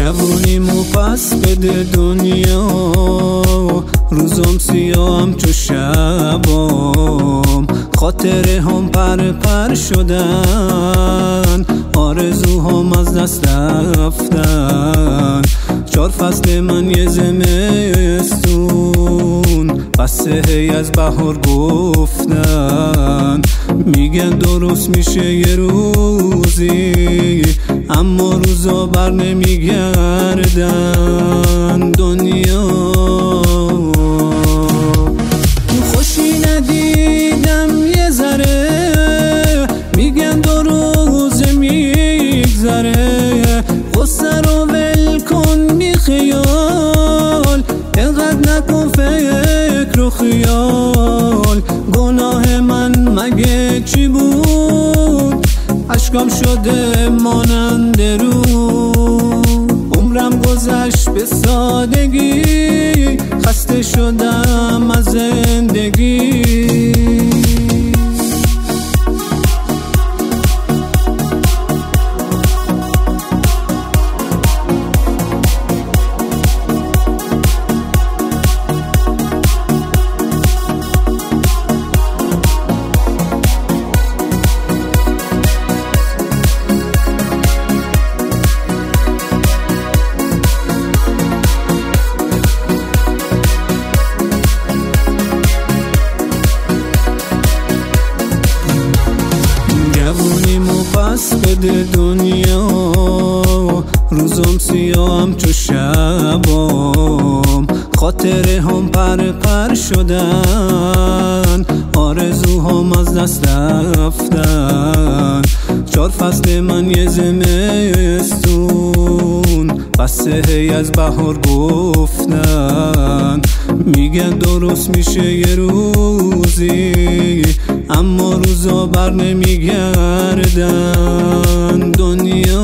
جوونیمو پس بده دنیا، روزم سیاهم چو شبام، خاطره هم پر شدن، آرزوهام از دست رفتن. 4 فصل من یه زمستون، بسه هی از بهار گفتن. میگن درست میشه یه روزی، اما روزا بر نمیگردن. دنیا خوشی ندیدم یه ذره، میگن 2 روز میگذره. غصه رو ول کن بی خیال، اینقدر نکن فکر و خیال. گناه من مگه چی بود؟ عشقم شده مانند رو، عمرم گذشت به سادگی، خسته شدم از زندگی. جوونیمو پس بده دنیا، روزم سیاهم چو شبام، خاطره هم پر شدن، آرزوهام از دست رفتن. 4 فصل من یه زمستون، بسه هی از بهار گفتن. میگن درست میشه یه روزی، اما روزا بر نمیگردن. دنیا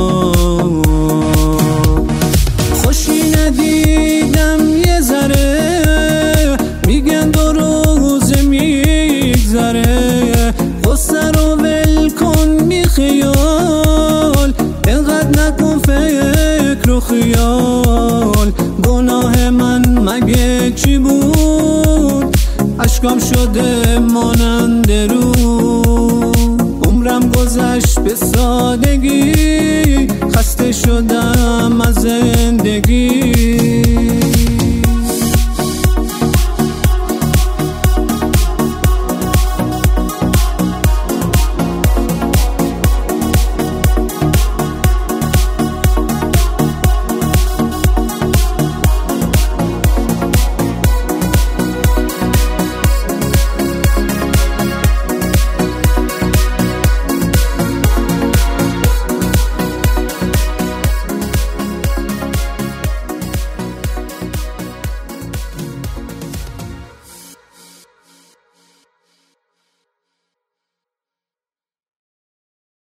خوشی ندیدم یه ذره، میگن 2 روز میگذره. غصه رو ول کن بی خیال، اینقدر نکن فکر و خیال. گناه من مگه چی بود؟ عشقم شده مانند رو، عمرم گذشت به سادگی، خسته شدم از زندگی.